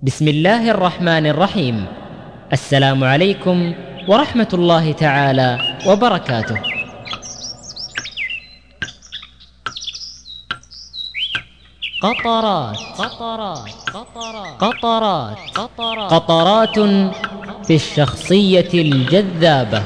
بسم الله الرحمن الرحيم. السلام عليكم ورحمة الله تعالى وبركاته. قطرات قطرات قطرات قطرات قطرات قطرات في الشخصية الجذابة.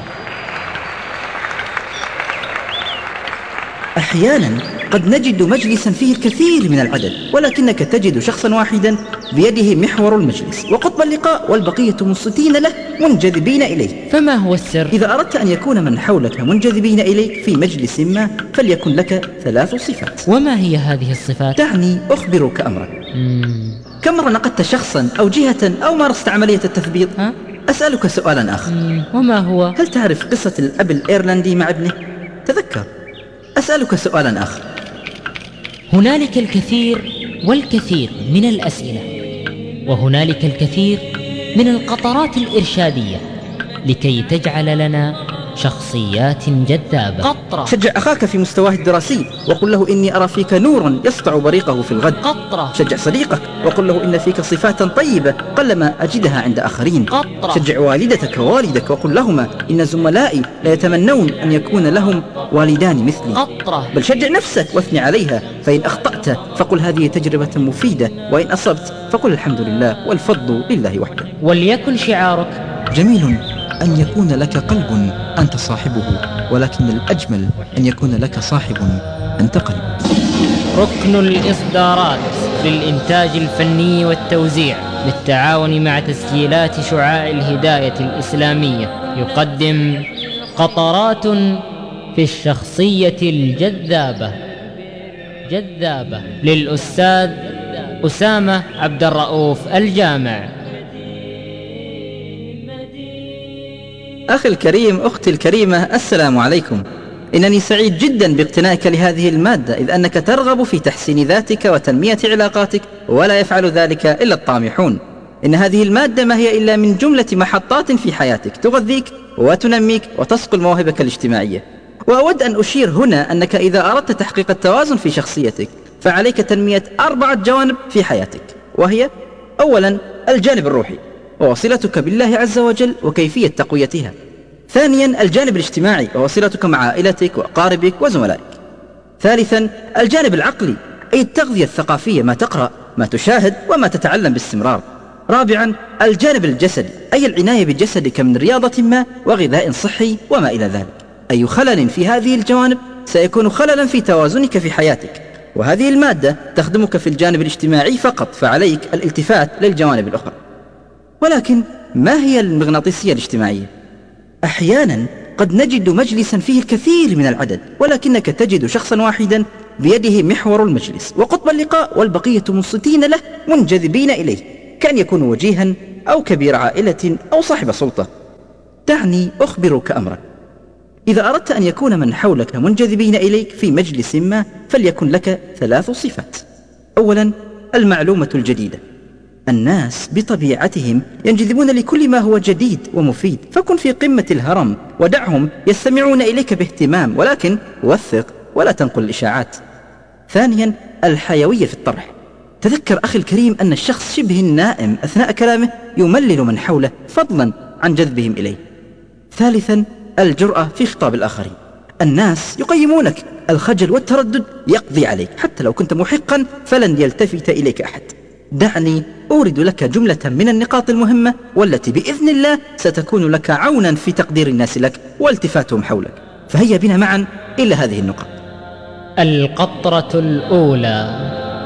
أحيانا قد نجد مجلسا فيه الكثير من العدد، ولكنك تجد شخصا واحدا بيده محور المجلس وقطب اللقاء والبقية منصتين له منجذبين إليه. فما هو السر؟ إذا أردت أن يكون من حولك منجذبين إليك في مجلس ما فليكن لك 3 صفات. وما هي هذه الصفات؟ دعني أخبرك أمرا. كم مرة نقدت شخصا أو جهة أو مارست عملية التثبيط؟ أسألك سؤالا آخر. وما هو؟ هل تعرف قصة الأب الإيرلندي مع ابنه؟ تذكر. أسألك سؤالا آخر. هنالك الكثير والكثير من الأسئلة، وهنالك الكثير من القطرات الإرشادية لكي تجعل لنا شخصيات جذابة. قطرة. شجع أخاك في مستواه الدراسي وقل له إني أرى فيك نورا يسطع بريقه في الغد. قطرة. شجع صديقك وقل له إن فيك صفات طيبة قلما أجدها عند آخرين. قطرة. شجع والدتك ووالدك وقل لهما إن زملائي لا يتمنون أن يكون لهم والدان مثلي. قطرة. بل شجع نفسك واثني عليها، فإن أخطأت فقل هذه تجربة مفيدة، وإن أصبت فقل الحمد لله والفضل لله وحده. وليكن شعارك: جميل أن يكون لك قلب أنت صاحبه، ولكن الأجمل أن يكون لك صاحب أنت قلب. ركن الإصدارات للإنتاج الفني والتوزيع بالتعاون مع تسجيلات شعاع الهداية الإسلامية يقدم قطرات في الشخصية الجذابة للأستاذ أسامة عبد الرؤوف الجامع. أخي الكريم، أختي الكريمة، السلام عليكم. إنني سعيد جدا باقتنائك لهذه المادة، إذ أنك ترغب في تحسين ذاتك وتنمية علاقاتك، ولا يفعل ذلك إلا الطامحون. إن هذه المادة ما هي إلا من جملة محطات في حياتك تغذيك وتنميك وتصقل مواهبك الاجتماعية. وأود أن أشير هنا أنك إذا أردت تحقيق التوازن في شخصيتك فعليك تنمية 4 جوانب في حياتك، وهي: أولا الجانب الروحي ووصلتك بالله عز وجل وكيفية تقويتها. ثانيا الجانب الاجتماعي ووصلتك مع عائلتك وأقاربك وزملائك. ثالثا الجانب العقلي، أي التغذية الثقافية، ما تقرأ، ما تشاهد، وما تتعلم باستمرار. رابعا الجانب الجسدي، أي العناية بجسدك من رياضة ما وغذاء صحي وما إلى ذلك. أي خلل في هذه الجوانب سيكون خللا في توازنك في حياتك، وهذه المادة تخدمك في الجانب الاجتماعي فقط، فعليك الالتفات للجوانب الأخرى. ولكن ما هي المغناطيسية الاجتماعية؟ أحيانا قد نجد مجلسا فيه الكثير من العدد، ولكنك تجد شخصا واحدا بيده محور المجلس وقطب اللقاء والبقية منصتين له منجذبين إليه، كأن يكون وجيها أو كبير عائلة أو صاحب سلطة. دعني أخبرك أمرا. إذا أردت أن يكون من حولك منجذبين إليك في مجلس ما فليكن لك 3 صفات. أولا المعلومة الجديدة. الناس بطبيعتهم ينجذبون لكل ما هو جديد ومفيد، فكن في قمة الهرم ودعهم يستمعون إليك باهتمام، ولكن وثق ولا تنقل الإشاعات. ثانيا الحيوية في الطرح. تذكر أخي الكريم أن الشخص شبه النائم أثناء كلامه يملل من حوله فضلا عن جذبهم إليه. ثالثا الجرأة في خطاب الآخرين. الناس يقيمونك، الخجل والتردد يقضي عليك، حتى لو كنت محقا فلن يلتفت إليك أحد. دعني أورد لك جملة من النقاط المهمة والتي بإذن الله ستكون لك عونا في تقدير الناس لك والتفاتهم حولك، فهيا بنا معا إلى هذه النقاط. القطرة الأولى: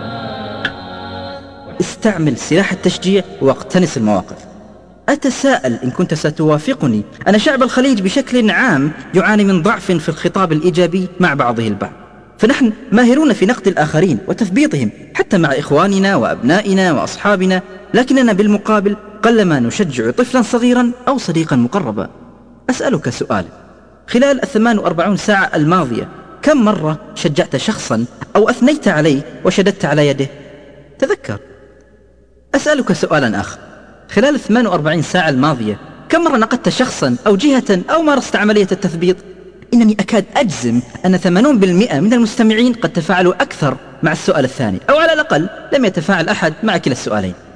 استعمل سلاح التشجيع واقتنص المواقف. أتساءل إن كنت ستوافقني أن شعب الخليج بشكل عام يعاني من ضعف في الخطاب الإيجابي مع بعضه البعض، فنحن ماهرون في نقد الآخرين وتثبيطهم حتى مع إخواننا وأبنائنا وأصحابنا، لكننا بالمقابل قلما نشجع طفلا صغيرا أو صديقا مقربا. أسألك سؤال: خلال 48 ساعة الماضية كم مرة شجعت شخصا أو أثنيت عليه وشددت على يده؟ تذكر. أسألك سؤالا آخر: خلال 48 ساعة الماضية كم مرة نقدت شخصا أو جهة أو مارست عملية التثبيط؟ إنني أكاد أجزم أن 80% من المستمعين قد تفاعلوا أكثر مع السؤال الثاني، أو على الأقل لم يتفاعل أحد مع كلا السؤالين.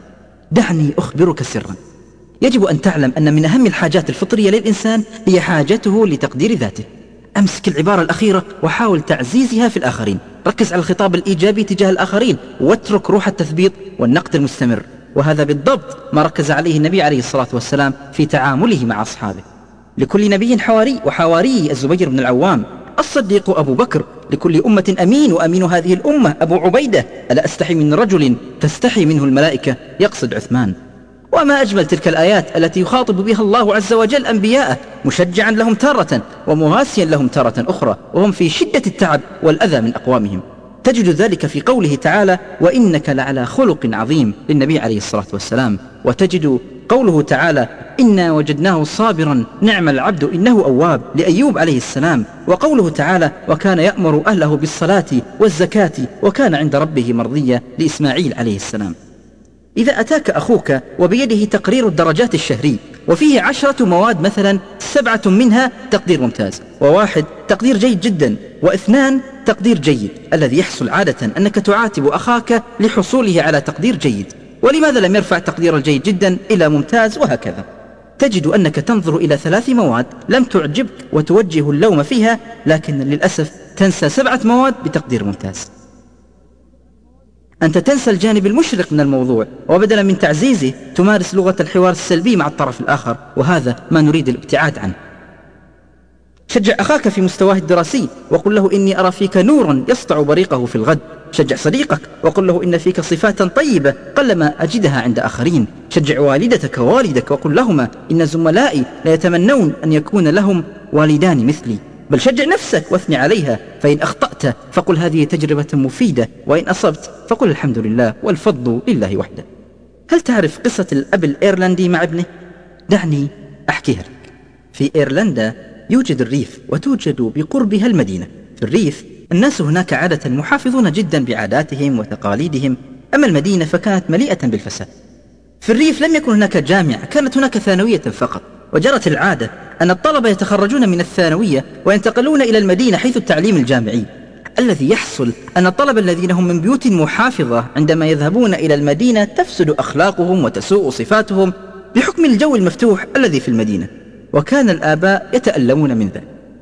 دعني أخبرك سرا. يجب أن تعلم أن من أهم الحاجات الفطرية للإنسان هي حاجته لتقدير ذاته. أمسك العبارة الأخيرة وحاول تعزيزها في الآخرين. ركز على الخطاب الإيجابي تجاه الآخرين واترك روح التثبيط والنقد المستمر. وهذا بالضبط ما ركز عليه النبي عليه الصلاة والسلام في تعامله مع أصحابه. لكل نبي حواري، وحواري الزبير بن العوام. الصديق أبو بكر. لكل أمة أمين، وأمين هذه الأمة أبو عبيدة. ألا أستحي من رجل تستحي منه الملائكة؟ يقصد عثمان. وما أجمل تلك الآيات التي يخاطب بها الله عز وجل أنبياءه، مشجعا لهم تارة ومواسيا لهم تارة أخرى وهم في شدة التعب والأذى من أقوامهم. تجد ذلك في قوله تعالى: وإنك لعلى خلق عظيم للنبي عليه الصلاة والسلام. وتجد قوله تعالى: إنا وجدناه صابرا نعم العبد إنه أواب لأيوب عليه السلام. وقوله تعالى: وكان يأمر أهله بالصلاة والزكاة وكان عند ربه مرضيا لإسماعيل عليه السلام. إذا أتاك أخوك وبيده تقرير الدرجات الشهري وفيه 10 مواد مثلا، 7 منها تقدير ممتاز، و1 تقدير جيد جدا، و2 تقدير جيد، الذي يحصل عادة أنك تعاتب أخاك لحصوله على تقدير جيد. ولماذا لم يرفع تقدير الجيد جدا إلى ممتاز؟ وهكذا. تجد أنك تنظر إلى 3 مواد لم تعجبك وتوجه اللوم فيها، لكن للأسف تنسى 7 مواد بتقدير ممتاز. أنت تنسى الجانب المشرق من الموضوع، وبدلا من تعزيزه تمارس لغة الحوار السلبي مع الطرف الآخر، وهذا ما نريد الابتعاد عنه. شجع أخاك في مستواه الدراسي وقل له: إني أرى فيك نورا يسطع بريقه في الغد. شجع صديقك وقل له: إن فيك صفات طيبة قلما أجدها عند آخرين. شجع والدتك ووالدك وقل لهما: إن زملائي لا يتمنون أن يكون لهم والدان مثلي. بل شجع نفسك واثني عليها، فإن أخطأت فقل هذه تجربة مفيدة، وإن أصبت فقل الحمد لله والفضل لله وحده. هل تعرف قصة الأب الإيرلندي مع ابنه؟ دعني أحكيها لك. في إيرلندا يوجد الريف وتوجد بقربها المدينة. في الريف الناس هناك عادة محافظون جدا بعاداتهم وتقاليدهم، أما المدينة فكانت مليئة بالفساد. في الريف لم يكن هناك جامعة، كانت هناك ثانوية فقط، وجرت العادة أن الطلبة يتخرجون من الثانوية وينتقلون إلى المدينة حيث التعليم الجامعي. الذي يحصل أن الطلبة الذين هم من بيوت محافظة عندما يذهبون إلى المدينة تفسد أخلاقهم وتسوء صفاتهم بحكم الجو المفتوح الذي في المدينة، وكان الآباء يتألمون من ذلك.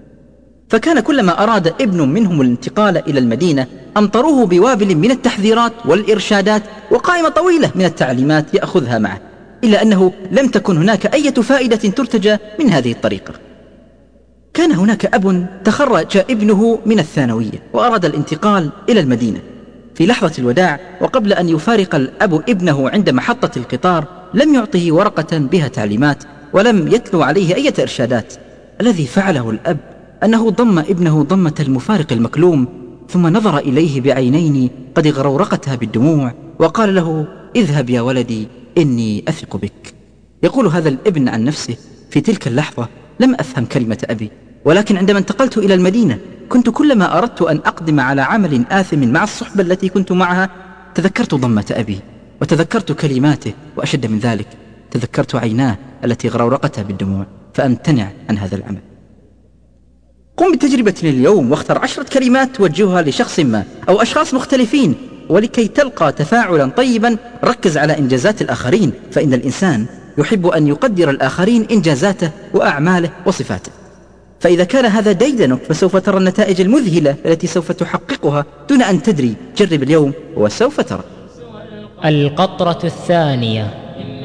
فكان كلما أراد ابن منهم الانتقال إلى المدينة أمطروه بوابل من التحذيرات والإرشادات وقائمة طويلة من التعليمات يأخذها معه، إلا أنه لم تكن هناك أي فائدة ترتجى من هذه الطريقة. كان هناك أب تخرج ابنه من الثانوية وأراد الانتقال إلى المدينة. في لحظة الوداع وقبل أن يفارق الأب ابنه عند محطة القطار لم يعطه ورقة بها تعليمات ولم يتلو عليه أي إرشادات. الذي فعله الأب أنه ضم ابنه ضمة المفارق المكلوم، ثم نظر إليه بعينين قد غرورقتها بالدموع وقال له: اذهب يا ولدي إني أثق بك. يقول هذا الابن عن نفسه: في تلك اللحظة لم أفهم كلمة أبي، ولكن عندما انتقلت إلى المدينة كنت كلما أردت أن أقدم على عمل آثم مع الصحبة التي كنت معها تذكرت ضمة أبي وتذكرت كلماته، وأشد من ذلك تذكرت عيناه التي غرورقتها بالدموع، فأمتنع عن هذا العمل. قم بتجربة اليوم واختر 10 كلمات توجهها لشخص ما أو أشخاص مختلفين، ولكي تلقى تفاعلا طيبا ركز على إنجازات الآخرين، فإن الإنسان يحب أن يقدر الآخرين إنجازاته وأعماله وصفاته. فإذا كان هذا ديدنك فسوف ترى النتائج المذهلة التي سوف تحققها دون أن تدري. جرب اليوم وسوف ترى. القطرة الثانية: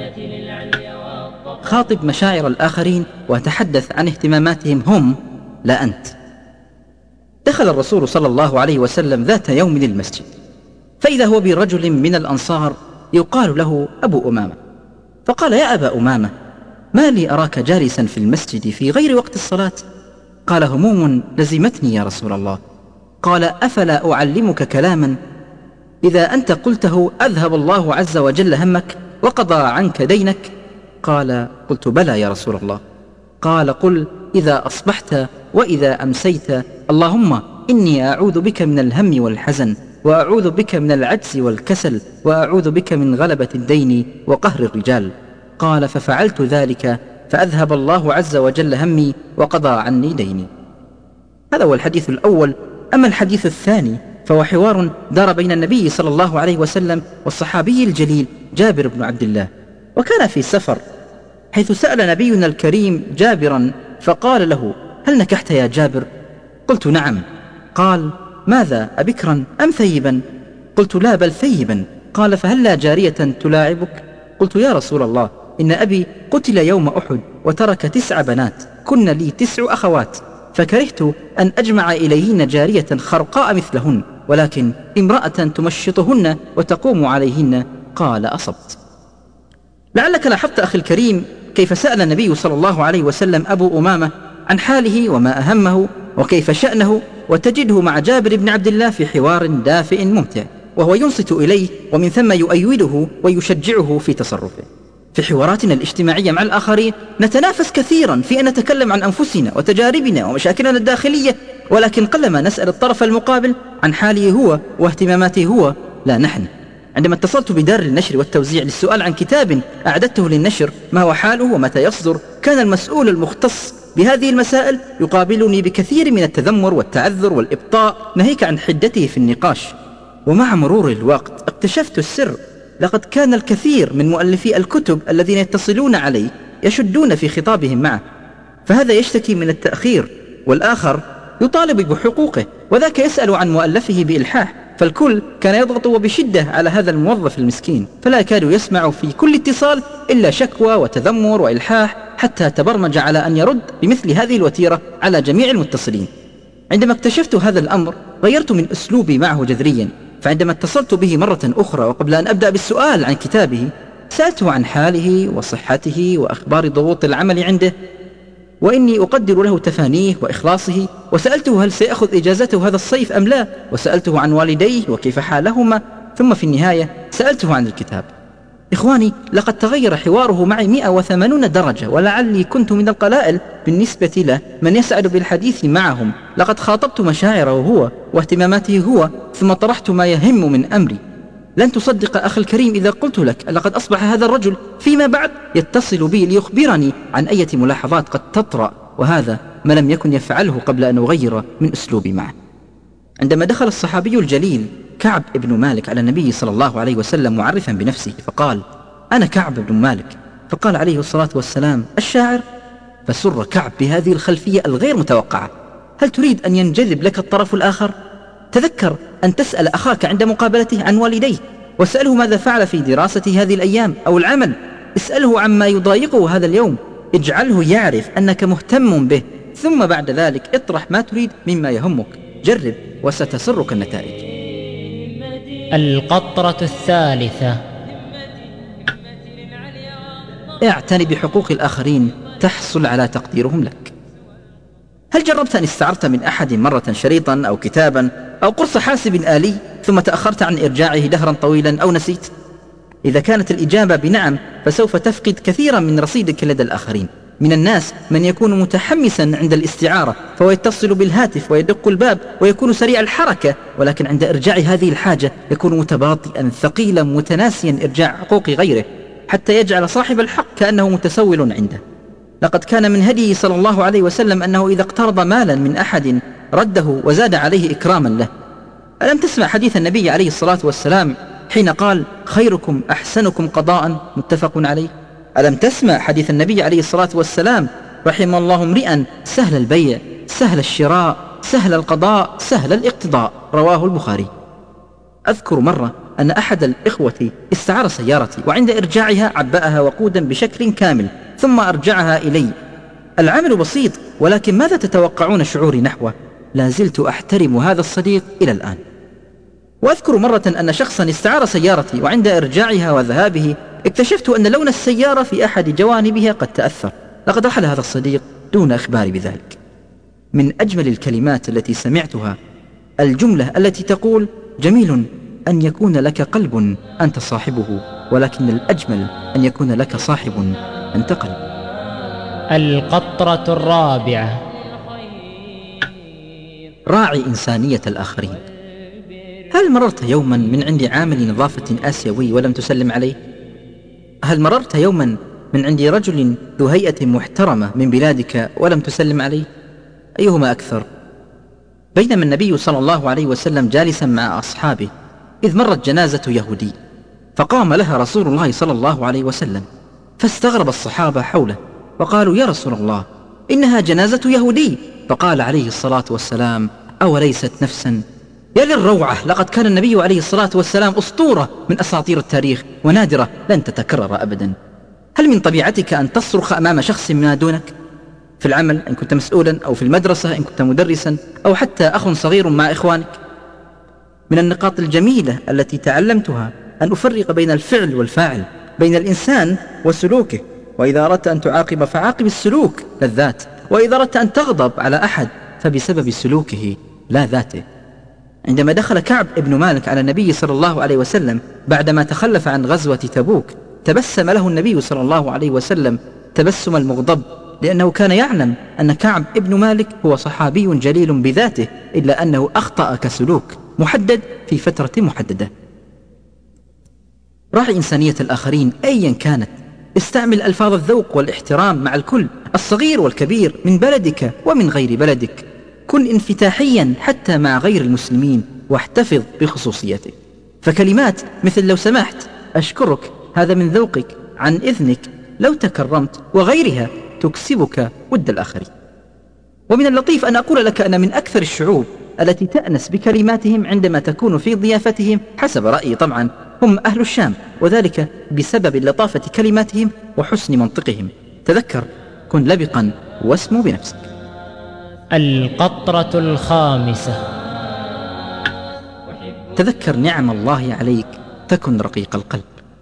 خاطب مشاعر الآخرين وتحدث عن اهتماماتهم هم، لا أنت. دخل الرسول صلى الله عليه وسلم ذات يوم المسجد، فإذا هو برجل من الأنصار يقال له أبو أمامة، فقال: يا أبا أمامة، ما لي أراك جالسا في المسجد في غير وقت الصلاة؟ قال: هموم لزمتني يا رسول الله. قال: أفلا أعلمك كلاما إذا أنت قلته أذهب الله عز وجل همك وقضى عنك دينك؟ قال: قلت: بلى يا رسول الله. قال: قل إذا أصبحت وإذا أمسيت اللهم إني أعوذ بك من الهم والحزن، وأعوذ بك من العجز والكسل، وأعوذ بك من غلبة الدين وقهر الرجال. قال: ففعلت ذلك فأذهب الله عز وجل همي وقضى عني ديني. هذا هو الحديث الأول. أما الحديث الثاني فهو حوار دار بين النبي صلى الله عليه وسلم والصحابي الجليل جابر بن عبد الله. وكان في سفر، حيث سأل نبينا الكريم جابرا فقال له: هل نكحت يا جابر؟ قلت: نعم. قال: ماذا، أبكرا أم ثيبا؟ قلت: لا، بل ثيبا. قال: فهل لا جارية تلاعبك؟ قلت: يا رسول الله، إن أبي قتل يوم أحد وترك 9 بنات، كن لي 9 أخوات، فكرهت أن أجمع إليهن جارية خرقاء مثلهن، ولكن امرأة تمشطهن وتقوم عليهن. قال: أصبت. لعلك لاحظت أخي الكريم كيف سأل النبي صلى الله عليه وسلم أبو أمامة عن حاله وما أهمه وكيف شأنه، وتجده مع جابر بن عبد الله في حوار دافئ ممتع، وهو ينصت إليه ومن ثم يؤيده ويشجعه في تصرفه. في حواراتنا الاجتماعية مع الآخرين نتنافس كثيرا في أن نتكلم عن أنفسنا وتجاربنا ومشاكلنا الداخلية، ولكن قلما نسأل الطرف المقابل عن حاله هو واهتماماته هو، لا نحن. عندما اتصلت بدار النشر والتوزيع للسؤال عن كتاب أعددته للنشر ما هو حاله ومتى يصدر، كان المسؤول المختص بهذه المسائل يقابلني بكثير من التذمر والتعذر والإبطاء، ناهيك عن حدته في النقاش. ومع مرور الوقت اكتشفت السر. لقد كان الكثير من مؤلفي الكتب الذين يتصلون علي يشدون في خطابهم معه، فهذا يشتكي من التأخير، والآخر يطالب بحقوقه، وذاك يسأل عن مؤلفه بإلحاح، فالكل كان يضغط وبشدة على هذا الموظف المسكين، فلا يكاد يسمع في كل اتصال إلا شكوى وتذمر وإلحاح، حتى تبرمج على أن يرد بمثل هذه الوتيرة على جميع المتصلين. عندما اكتشفت هذا الأمر غيرت من أسلوبي معه جذريا، فعندما اتصلت به مرة أخرى وقبل أن أبدأ بالسؤال عن كتابه سألته عن حاله وصحته وأخبار ضغوط العمل عنده، وإني أقدر له تفانيه وإخلاصه، وسألته هل سيأخذ إجازته هذا الصيف أم لا، وسألته عن والديه وكيف حالهما، ثم في النهاية سألته عن الكتاب. إخواني، لقد تغير حواره معي 180 درجة، ولعلي كنت من القلائل بالنسبة له من يسعد بالحديث معهم. لقد خاطبت مشاعره هو واهتماماته هو، ثم طرحت ما يهم من أمري. لن تصدق أخي الكريم إذا قلت لك لقد أصبح هذا الرجل فيما بعد يتصل بي ليخبرني عن أي ملاحظات قد تطرأ، وهذا ما لم يكن يفعله قبل أن أغير من أسلوبي معه. عندما دخل الصحابي الجليل كعب بن مالك على النبي صلى الله عليه وسلم معرفا بنفسه فقال: أنا كعب بن مالك. فقال عليه الصلاة والسلام: الشاعر؟ فسر كعب بهذه الخلفية الغير متوقعة. هل تريد أن ينجذب لك الطرف الآخر؟ تذكر أن تسأل أخاك عند مقابلته عن والديه، واسأله ماذا فعل في دراسته هذه الأيام أو العمل. اسأله عما يضايقه هذا اليوم، اجعله يعرف أنك مهتم به، ثم بعد ذلك اطرح ما تريد مما يهمك. جرب وستسرك النتائج. القطرة الثالثة: اعتني بحقوق الآخرين تحصل على تقديرهم لك. هل جربت أن استعرت من أحد مرة شريطا أو كتابا أو قرص حاسب آلي ثم تأخرت عن إرجاعه دهرا طويلا أو نسيت؟ إذا كانت الإجابة بنعم فسوف تفقد كثيرا من رصيدك لدى الآخرين. من الناس من يكون متحمسا عند الاستعارة فهو يتصل بالهاتف ويدق الباب ويكون سريع الحركة، ولكن عند إرجاع هذه الحاجة يكون متباطئا ثقيلا متناسيا إرجاع حقوق غيره، حتى يجعل صاحب الحق كأنه متسول عنده. لقد كان من هديه صلى الله عليه وسلم أنه إذا اقترض مالا من أحد رده وزاد عليه إكراما له. ألم تسمع حديث النبي عليه الصلاة والسلام حين قال: خيركم أحسنكم قضاء، متفق عليه؟ ألم تسمع حديث النبي عليه الصلاة والسلام: رحم الله امرئا سهل البيع سهل الشراء سهل القضاء سهل الاقتضاء، رواه البخاري. أذكر مرة أن أحد الإخوة استعار سيارتي، وعند إرجاعها عبأها وقودا بشكل كامل ثم أرجعها إلي. العمل بسيط، ولكن ماذا تتوقعون شعوري نحوه؟ لا زلت أحترم هذا الصديق إلى الآن. وأذكر مرة أن شخصا استعار سيارتي، وعند إرجاعها وذهابه اكتشفت أن لون السيارة في أحد جوانبها قد تأثر. لقد رحل هذا الصديق دون إخباري بذلك. من أجمل الكلمات التي سمعتها الجملة التي تقول: جميل أن يكون لك قلب أنت صاحبه، ولكن الأجمل أن يكون لك صاحب أنت قلب. القطرة الرابعة: راعي إنسانية الآخرين. هل مررت يوما من عند عامل نظافة آسيوي ولم تسلم عليه؟ هل مررت يوما من عند رجل ذو هيئة محترمة من بلادك ولم تسلم عليه؟ أيهما أكثر؟ بينما النبي صلى الله عليه وسلم جالسا مع أصحابه إذ مرت جنازة يهودي، فقام لها رسول الله صلى الله عليه وسلم، فاستغرب الصحابة حوله وقالوا: يا رسول الله، إنها جنازة يهودي. فقال عليه الصلاة والسلام: أوليست نفسا؟ يا للروعة، لقد كان النبي عليه الصلاة والسلام أسطورة من أساطير التاريخ ونادرة لن تتكرر أبدا. هل من طبيعتك أن تصرخ أمام شخص ما دونك؟ في العمل إن كنت مسؤولا، أو في المدرسة إن كنت مدرسا، أو حتى أخ صغير مع إخوانك. من النقاط الجميلة التي تعلمتها أن أفرق بين الفعل والفاعل، بين الإنسان وسلوكه. وإذا أردت أن تعاقب فعاقب السلوك لا الذات، وإذا أردت أن تغضب على أحد فبسبب سلوكه لا ذاته. عندما دخل كعب ابن مالك على النبي صلى الله عليه وسلم بعدما تخلف عن غزوة تبوك، تبسم له النبي صلى الله عليه وسلم تبسم المغضب، لأنه كان يعلم أن كعب ابن مالك هو صحابي جليل بذاته، إلا أنه أخطأ كسلوك محدد في فترة محددة. راعي إنسانية الآخرين أيا كانت، استعمل ألفاظ الذوق والاحترام مع الكل، الصغير والكبير، من بلدك ومن غير بلدك. كن انفتاحيا حتى مع غير المسلمين، واحتفظ بخصوصيتك. فكلمات مثل لو سمحت، أشكرك، هذا من ذوقك، عن إذنك، لو تكرمت، وغيرها تكسبك ود الآخرين. ومن اللطيف أن أقول لك أن من أكثر الشعوب التي تأنس بكلماتهم عندما تكون في ضيافتهم، حسب رأيي طبعا، هم أهل الشام، وذلك بسبب لطافة كلماتهم وحسن منطقهم. تذكر، كن لبقا واسمو بنفسك. القطرة الخامسة: تذكر نعم الله عليك تكن رقيق القلب.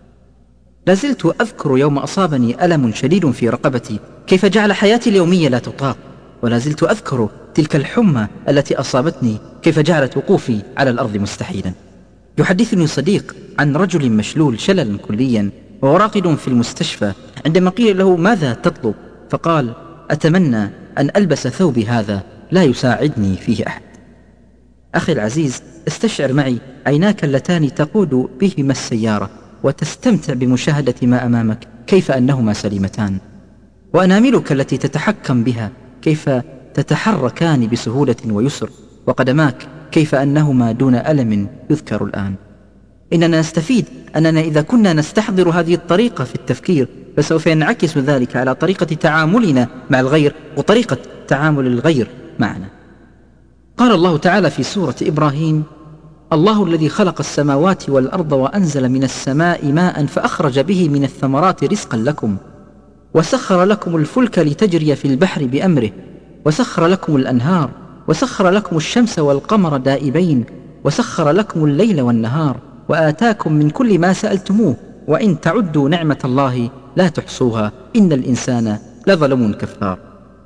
لازلت أذكر يوم أصابني ألم شديد في رقبتي كيف جعل حياتي اليومية لا تطاق، ولازلت أذكر تلك الحمى التي أصابتني كيف جعلت وقوفي على الأرض مستحيلا. يحدثني صديق عن رجل مشلول شللا كليا وهو راقد في المستشفى، عندما قيل له: ماذا تطلب؟ فقال: أتمنى أن ألبس ثوبي هذا لا يساعدني فيه أحد. أخي العزيز، استشعر معي عيناك اللتان تقود بهما السيارة، وتستمتع بمشاهدة ما أمامك كيف أنهما سليمتان، وأناملك التي تتحكم بها كيف تتحركان بسهولة ويسر، وقدماك كيف أنهما دون ألم يذكر الآن. إننا نستفيد أننا إذا كنا نستحضر هذه الطريقة في التفكير، فسوف ينعكس ذلك على طريقة تعاملنا مع الغير وطريقة تعامل الغير معنا. قال الله تعالى في سورة إبراهيم: الله الذي خلق السماوات والأرض وأنزل من السماء ماء فأخرج به من الثمرات رزقا لكم، وسخر لكم الفلك لتجري في البحر بأمره، وسخر لكم الأنهار، وسخر لكم الشمس والقمر دائبين، وسخر لكم الليل والنهار، وآتاكم من كل ما سألتموه، وإن تعدوا نعمة الله لا تحصوها، إن الإنسان لظلم كفار.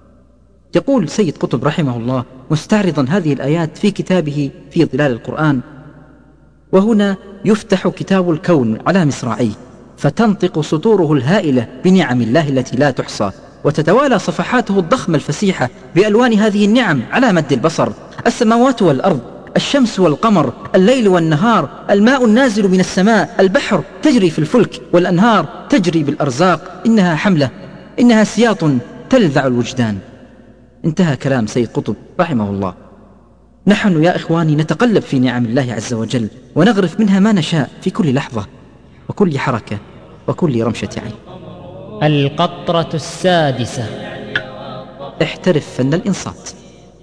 يقول سيد قطب رحمه الله مستعرضا هذه الآيات في كتابه في ظلال القرآن: وهنا يفتح كتاب الكون على مصراعيه، فتنطق سطوره الهائلة بنعم الله التي لا تحصى، وتتوالى صفحاته الضخمة الفسيحة بألوان هذه النعم على مد البصر: السماوات والأرض، الشمس والقمر، الليل والنهار، الماء النازل من السماء، البحر تجري في الفلك، والأنهار تجري بالأرزاق، إنها حملة، إنها سياط تلذع الوجدان. انتهى كلام سيد قطب رحمه الله. نحن يا إخواني نتقلب في نعم الله عز وجل، ونغرف منها ما نشاء في كل لحظة وكل حركة وكل رمشة عين. القطرة السادسة: احترف فن الإنصات.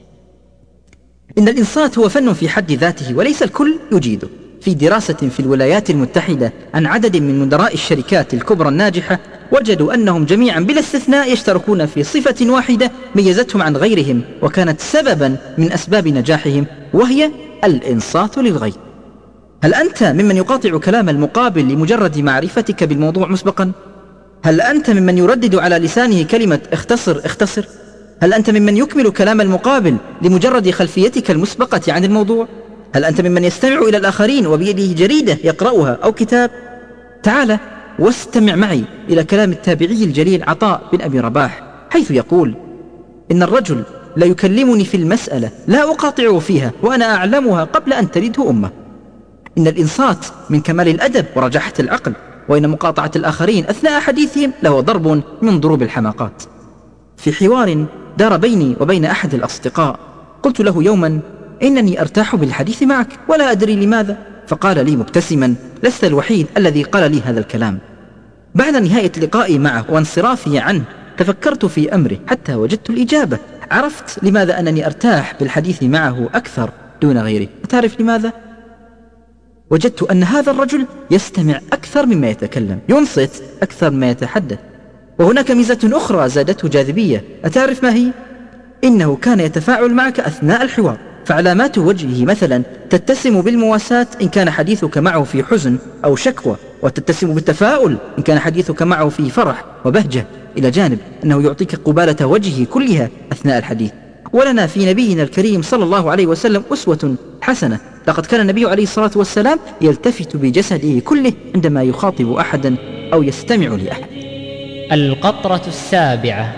إن الإنصات هو فن في حد ذاته، وليس الكل يجيده. في دراسة في الولايات المتحدة عن عدد من مدراء الشركات الكبرى الناجحة، وجدوا أنهم جميعا بلا استثناء يشتركون في صفة واحدة ميزتهم عن غيرهم وكانت سببا من أسباب نجاحهم، وهي الإنصات للغير. هل أنت ممن يقاطع كلام المقابل لمجرد معرفتك بالموضوع مسبقا؟ هل أنت ممن يردد على لسانه كلمة اختصر اختصر؟ هل أنت ممن يكمل كلام المقابل لمجرد خلفيتك المسبقة عن الموضوع؟ هل أنت ممن يستمع إلى الآخرين وبيده جريدة يقرأها أو كتاب؟ تعال واستمع معي إلى كلام التابعي الجليل عطاء بن أبي رباح، حيث يقول: إن الرجل لا يكلمني في المسألة لا أقاطعه فيها وأنا أعلمها قبل أن تلده أمه. إن الإنصات من كمال الأدب ورجاحة العقل، وإن مقاطعة الآخرين أثناء حديثهم له ضرب من ضروب الحماقات. في حوار دار بيني وبين أحد الأصدقاء، قلت له يوما: إنني أرتاح بالحديث معك ولا أدري لماذا. فقال لي مبتسما: لست الوحيد الذي قال لي هذا الكلام. بعد نهاية لقائي معه وانصرافي عنه تفكرت في أمره حتى وجدت الإجابة. عرفت لماذا أنني أرتاح بالحديث معه أكثر دون غيره. تعرف لماذا؟ وجدت أن هذا الرجل يستمع أكثر مما يتكلم، ينصت أكثر مما يتحدث. وهناك ميزة أخرى زادته جاذبية، أتعرف ما هي؟ إنه كان يتفاعل معك أثناء الحوار، فعلامات وجهه مثلا تتسم بالمواساة إن كان حديثك معه في حزن أو شكوى، وتتسم بالتفاؤل إن كان حديثك معه في فرح وبهجة، إلى جانب أنه يعطيك قبالة وجهه كلها أثناء الحديث. ولنا في نبينا الكريم صلى الله عليه وسلم أسوة حسنة. لقد كان النبي عليه الصلاة والسلام يلتفت بجسده كله عندما يخاطب أحدا أو يستمع لأحد. القطرة السابعة: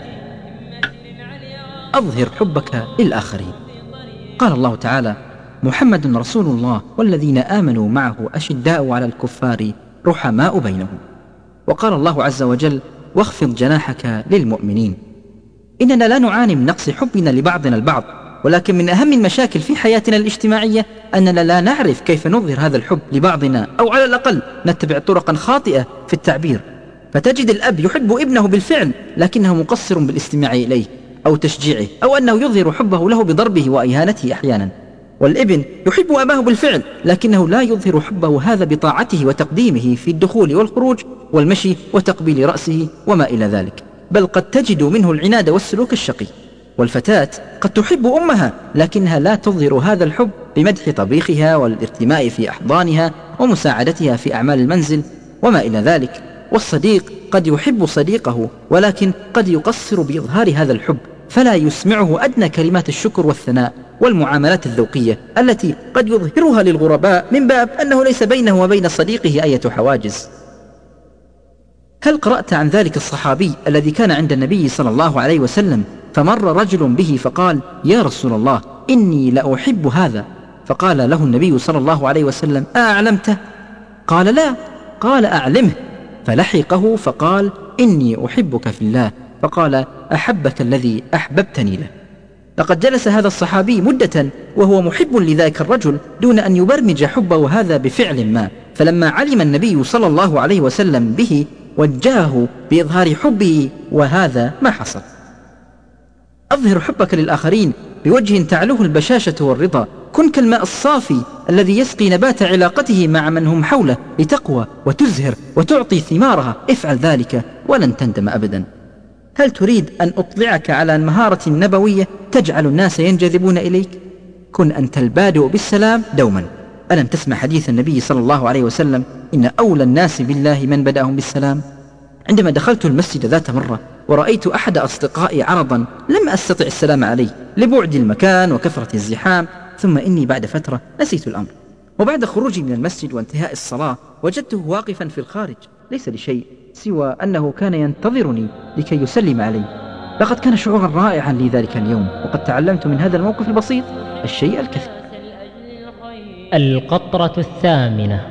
أظهر حبك للآخرين. قال الله تعالى: محمد رسول الله والذين آمنوا معه أشداء على الكفار رحماء بينهم. وقال الله عز وجل: واخفض جناحك للمؤمنين. إننا لا نعاني من نقص حبنا لبعضنا البعض، ولكن من أهم المشاكل في حياتنا الاجتماعية أننا لا نعرف كيف نظهر هذا الحب لبعضنا، أو على الأقل نتبع طرقا خاطئة في التعبير. فتجد الأب يحب ابنه بالفعل لكنه مقصر بالاستماع إليه أو تشجيعه، أو أنه يظهر حبه له بضربه وإهانته أحيانا. والابن يحب أباه بالفعل لكنه لا يظهر حبه هذا بطاعته وتقديمه في الدخول والخروج والمشي وتقبيل رأسه وما إلى ذلك، بل قد تجد منه العناد والسلوك الشقي. والفتاة قد تحب أمها لكنها لا تظهر هذا الحب بمدح طبيخها والارتماء في أحضانها ومساعدتها في أعمال المنزل وما إلى ذلك. والصديق قد يحب صديقه ولكن قد يقصر بإظهار هذا الحب، فلا يسمعه أدنى كلمات الشكر والثناء والمعاملات الذوقية التي قد يظهرها للغرباء من باب أنه ليس بينه وبين صديقه أي حواجز. هل قرأت عن ذلك الصحابي الذي كان عند النبي صلى الله عليه وسلم فمر رجل به فقال: يا رسول الله إني لأحب هذا. فقال له النبي صلى الله عليه وسلم: أعلمته؟ قال: لا. قال: أعلمه. فلحقه فقال: إني أحبك في الله. فقال: أحبك الذي أحببتني له. لقد جلس هذا الصحابي مدة وهو محب لذاك الرجل دون أن يبرمج حبه هذا بفعل ما، فلما علم النبي صلى الله عليه وسلم به وجهه بإظهار حبه، وهذا ما حصل. أظهر حبك للآخرين بوجه تعلوه البشاشة والرضا. كن كالماء الصافي الذي يسقي نبات علاقته مع من هم حوله لتقوى وتزهر وتعطي ثمارها. افعل ذلك ولن تندم أبدا. هل تريد أن أطلعك على مهارة نبوية تجعل الناس ينجذبون إليك؟ كن أنت البادئ بالسلام دوما. ألم تسمع حديث النبي صلى الله عليه وسلم: إن أولى الناس بالله من بدأهم بالسلام؟ عندما دخلت المسجد ذات مرة ورأيت أحد أصدقائي عرضا لم أستطع السلام عليه لبعد المكان وكثرة الزحام، ثم إني بعد فترة نسيت الأمر، وبعد خروجي من المسجد وانتهاء الصلاة وجدته واقفا في الخارج ليس لشيء سوى أنه كان ينتظرني لكي يسلم علي. لقد كان شعورا رائعا لي ذلك اليوم، وقد تعلمت من هذا الموقف البسيط الشيء الكثير. القطرة الثامنة: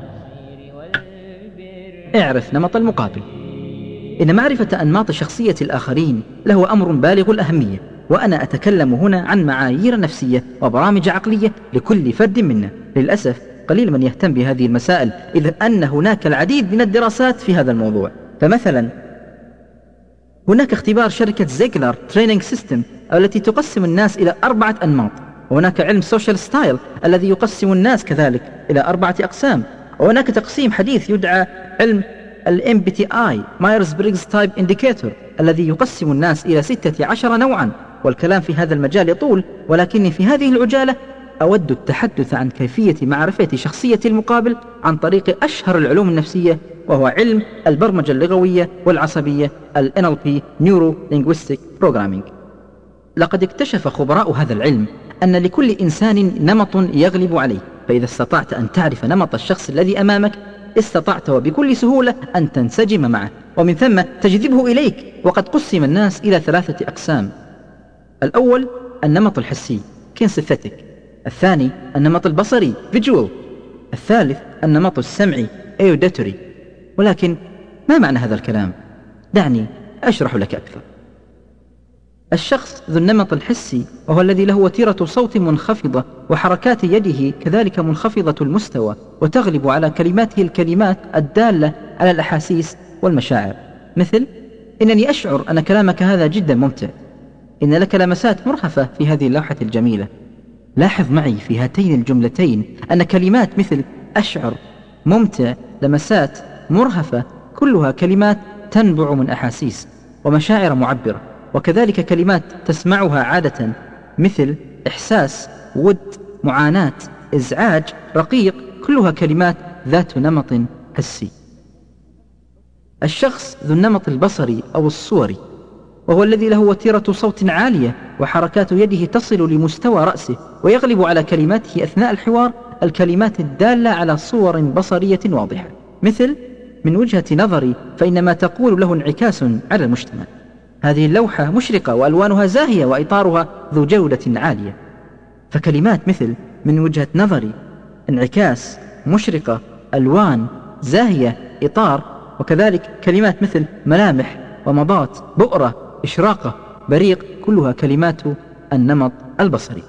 اعرف نمط المقابل. إن معرفة أنماط شخصية الآخرين له أمر بالغ الأهمية، وأنا أتكلم هنا عن معايير نفسية وبرامج عقلية لكل فرد منا. للأسف قليل من يهتم بهذه المسائل، إذ أن هناك العديد من الدراسات في هذا الموضوع. فمثلا هناك اختبار شركة زيغلر تريننج سيستم التي تقسم الناس إلى 4 أنماط، وهناك علم سوشيال ستايل الذي يقسم الناس كذلك إلى 4 أقسام، وهناك تقسيم حديث يدعى علم MBTI مايرز بريغز تايب إنديكيتور الذي يقسم الناس إلى 16 نوعا. والكلام في هذا المجال يطول، ولكني في هذه العجالة أود التحدث عن كيفية معرفة شخصية المقابل عن طريق أشهر العلوم النفسية، وهو علم البرمجة اللغوية والعصبية NLP Neuro Linguistic Programming. لقد اكتشف خبراء هذا العلم أن لكل إنسان نمط يغلب عليه، فإذا استطعت أن تعرف نمط الشخص الذي أمامك استطعت وبكل سهولة أن تنسجم معه، ومن ثم تجذبه إليك. وقد قسم الناس إلى 3 أقسام: الأول النمط الحسي Kinesthetic، الثاني النمط البصري Visual، الثالث النمط السمعي Auditory. ولكن ما معنى هذا الكلام؟ دعني أشرح لك أكثر. الشخص ذو النمط الحسي وهو الذي له وتيرة صوت منخفضة وحركات يده كذلك منخفضة المستوى، وتغلب على كلماته الكلمات الدالة على الأحاسيس والمشاعر، مثل: إنني أشعر أن كلامك هذا جدا ممتع، إن لك لمسات مرهفة في هذه اللوحة الجميلة. لاحظ معي في هاتين الجملتين أن كلمات مثل أشعر، ممتع، لمسات، مرهفة كلها كلمات تنبع من أحاسيس ومشاعر معبرة، وكذلك كلمات تسمعها عادة مثل إحساس، ود، معاناة، إزعاج، رقيق، كلها كلمات ذات نمط حسي. الشخص ذو النمط البصري أو الصوري وهو الذي له وتيرة صوت عالية وحركات يده تصل لمستوى رأسه، ويغلب على كلماته أثناء الحوار الكلمات الدالة على صور بصرية واضحة، مثل: من وجهة نظري فإن ما تقول له انعكاس على المجتمع. هذه اللوحة مشرقة وألوانها زاهية وإطارها ذو جودة عالية. فكلمات مثل من وجهة نظري، انعكاس، مشرقة، ألوان، زاهية، إطار، وكذلك كلمات مثل ملامح ومضات، بؤرة، إشراقة، بريق، كلها كلمات النمط البصري.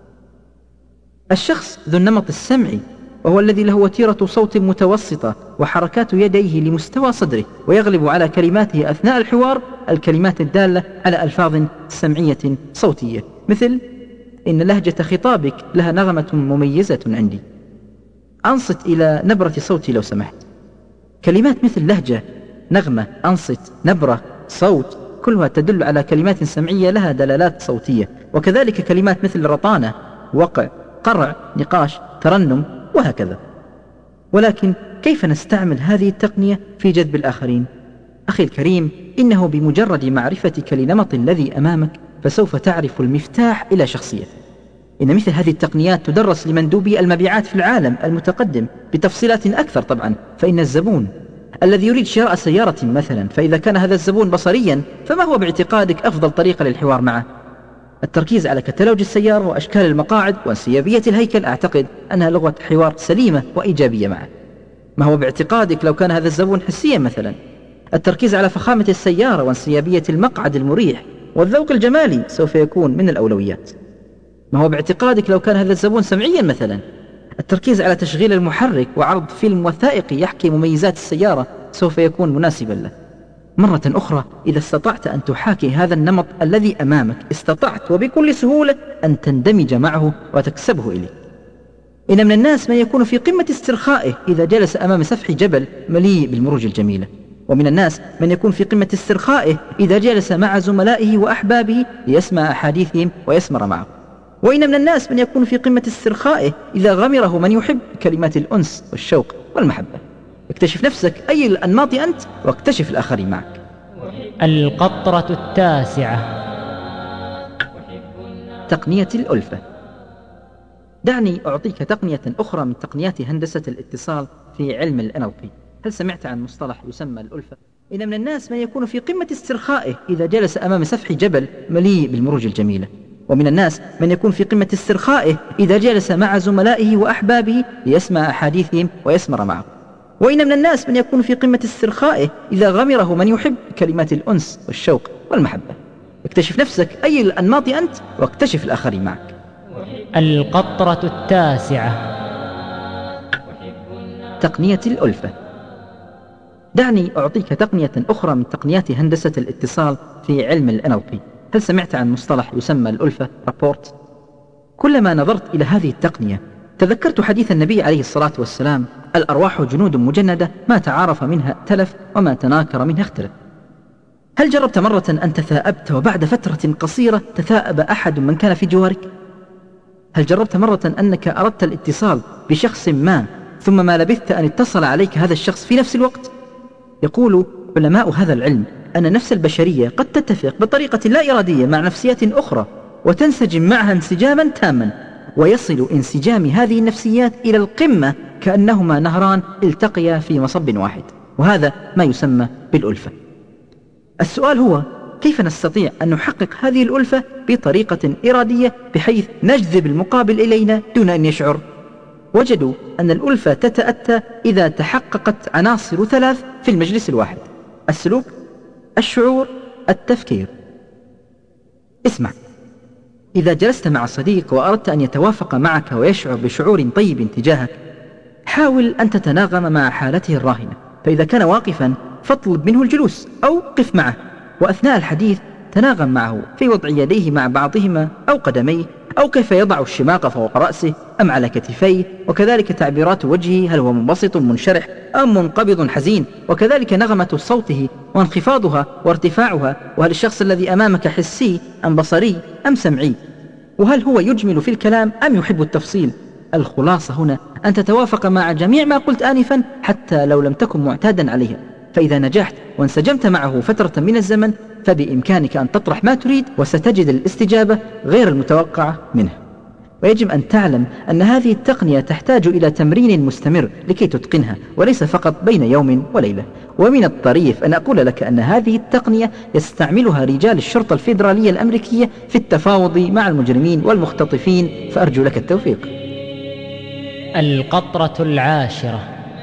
الشخص ذو النمط السمعي وهو الذي له وتيرة صوت متوسطة وحركات يديه لمستوى صدره، ويغلب على كلماته أثناء الحوار الكلمات الدالة على ألفاظ سمعية صوتية، مثل: إن لهجة خطابك لها نغمة مميزة عندي، أنصت إلى نبرة صوتي لو سمحت. كلمات مثل لهجة، نغمة، أنصت، نبرة، صوت، كلها تدل على كلمات سمعية لها دلالات صوتية، وكذلك كلمات مثل رطانة، وقع، قرع، نقاش، ترنم، وهكذا. ولكن كيف نستعمل هذه التقنية في جذب الآخرين؟ أخي الكريم، إنه بمجرد معرفتك لنمط الذي أمامك فسوف تعرف المفتاح إلى شخصيته. إن مثل هذه التقنيات تدرس لمندوبي المبيعات في العالم المتقدم بتفصيلات أكثر طبعا، فإن الزبون الذي يريد شراء سيارة مثلا، فإذا كان هذا الزبون بصريا فما هو باعتقادك أفضل طريقة للحوار معه؟ التركيز على كتالوج السيارة وأشكال المقاعد وانسيابية الهيكل، أعتقد أنها لغة حوار سليمة وإيجابية معه. ما هو باعتقادك لو كان هذا الزبون حسيا مثلا؟ التركيز على فخامة السيارة وانسيابية المقعد المريح والذوق الجمالي سوف يكون من الأولويات. ما هو باعتقادك لو كان هذا الزبون سمعيا مثلا؟ التركيز على تشغيل المحرك وعرض فيلم وثائقي يحكي مميزات السيارة سوف يكون مناسبا له. مرة أخرى، إذا استطعت أن تحاكي هذا النمط الذي أمامك، استطعت وبكل سهولة أن تندمج معه وتكسبه إليك. إن من الناس من يكون في قمة استرخائه إذا جلس أمام سفح جبل مليء بالمروج الجميلة، ومن الناس من يكون في قمة استرخائه إذا جلس مع زملائه وأحبابه ليسمع أحاديثهم ويسمر معه، وإن من الناس من يكون في قمة استرخائه إذا غمره من يحب كلمات الأنس والشوق والمحبة. اكتشف نفسك أي الأنماط أنت، واكتشف الآخرين معك. القطرة التاسعة: تقنية الألفة. دعني أعطيك تقنية أخرى من تقنيات هندسة الاتصال في علم ال NLP. هل سمعت عن مصطلح يسمى الألفة؟ إن من الناس من يكون في قمة استرخائه إذا جلس أمام سفح جبل مليء بالمروج الجميلة، ومن الناس من يكون في قمة استرخائه إذا جلس مع زملائه وأحبابه ليسمع أحاديثهم ويسمر معه، وإن من الناس من يكون في قمة استرخائه إذا غمره من يحب كلمات الأنس والشوق والمحبة. اكتشف نفسك أي الأنماط أنت، واكتشف الآخرين معك. القطرة التاسعة: تقنية الألفة. دعني أعطيك تقنية أخرى من تقنيات هندسة الاتصال في علم ال NLP. هل سمعت عن مصطلح يسمى الألفة رابورت؟ كلما نظرت إلى هذه التقنية تذكرت حديث النبي عليه الصلاة والسلام: الأرواح جنود مجندة، ما تعارف منها ائتلف وما تناكر منها اختلف. هل جربت مرة أن تثاءبت وبعد فترة قصيرة تثاءب أحد من كان في جوارك؟ هل جربت مرة أنك أردت الاتصال بشخص ما ثم ما لبثت أن اتصل عليك هذا الشخص في نفس الوقت؟ يقول علماء هذا العلم أن النفس البشرية قد تتفق بطريقة لا إرادية مع نفسيات أخرى وتنسجم معها انسجاما تاما، ويصل انسجام هذه النفسيات إلى القمة كأنهما نهران التقيا في مصب واحد، وهذا ما يسمى بالألفة. السؤال هو: كيف نستطيع أن نحقق هذه الألفة بطريقة إرادية بحيث نجذب المقابل إلينا دون أن يشعر؟ وجدوا أن الألفة تتأتى إذا تحققت عناصر 3 في المجلس الواحد: السلوك، الشعور، التفكير. اسمع، إذا جلست مع صديق وأردت أن يتوافق معك ويشعر بشعور طيب تجاهك، حاول أن تتناغم مع حالته الراهنة، فإذا كان واقفا فاطلب منه الجلوس أو قف معه، وأثناء الحديث تناغم معه في وضع يديه مع بعضهما أو قدميه، أو كيف يضع الشماغ فوق رأسه أم على كتفيه، وكذلك تعبيرات وجهه، هل هو منبسط منشرح أم منقبض حزين، وكذلك نغمة صوته وانخفاضها وارتفاعها، وهل الشخص الذي أمامك حسي أم بصري أم سمعي، وهل هو يجمل في الكلام أم يحب التفصيل. الخلاصة هنا أن تتوافق مع جميع ما قلت آنفا حتى لو لم تكن معتادا عليها، فإذا نجحت وانسجمت معه فترة من الزمن فبإمكانك أن تطرح ما تريد وستجد الاستجابة غير المتوقعة منه. ويجب أن تعلم أن هذه التقنية تحتاج إلى تمرين مستمر لكي تتقنها، وليس فقط بين يوم وليلة. ومن الطريف أن أقول لك أن هذه التقنية يستعملها رجال الشرطة الفيدرالية الأمريكية في التفاوض مع المجرمين والمختطفين، فأرجو لك التوفيق. القطرة العاشرة: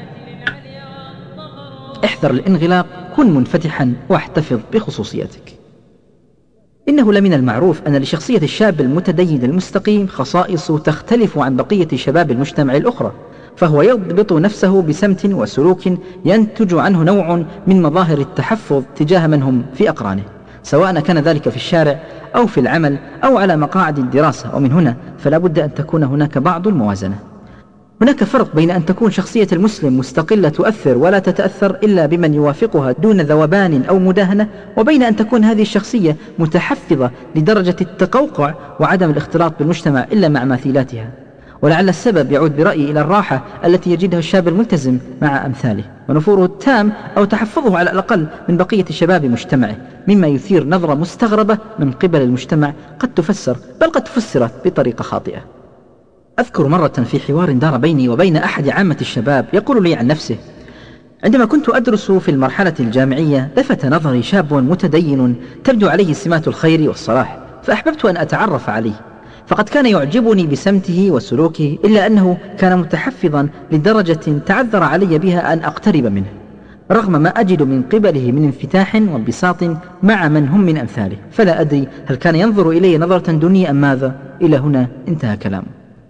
احذر الانغلاق، كن منفتحا واحتفظ بخصوصيتك. إنه لمن المعروف أن لشخصية الشاب المتدين المستقيم خصائص تختلف عن بقية شباب المجتمع الأخرى، فهو يضبط نفسه بسمت وسلوك ينتج عنه نوع من مظاهر التحفظ تجاه من هم في أقرانه، سواء كان ذلك في الشارع أو في العمل أو على مقاعد الدراسة. ومن هنا فلا بد أن تكون هناك بعض الموازنة. هناك فرق بين أن تكون شخصية المسلم مستقلة تؤثر ولا تتأثر إلا بمن يوافقها دون ذوبان أو مداهنة، وبين أن تكون هذه الشخصية متحفظة لدرجة التقوقع وعدم الاختلاط بالمجتمع إلا مع مثيلاتها. ولعل السبب يعود برأيي إلى الراحة التي يجدها الشاب الملتزم مع أمثاله، ونفوره التام أو تحفظه على الأقل من بقية شباب مجتمعه، مما يثير نظرة مستغربة من قبل المجتمع قد تفسر بل قد فسرت بطريقة خاطئة. أذكر مرة في حوار دار بيني وبين أحد عامة الشباب يقول لي عن نفسه: عندما كنت أدرس في المرحلة الجامعية لفت نظري شاب متدين تبدو عليه سمات الخير والصلاح، فأحببت أن أتعرف عليه، فقد كان يعجبني بسمته وسلوكه، إلا أنه كان متحفظا لدرجة تعذر علي بها أن أقترب منه، رغم ما أجد من قبله من انفتاح وانبساط مع من هم من أمثاله. فلا أدري هل كان ينظر إلي نظرة دونية أم ماذا. إلى هنا انتهى كلامه.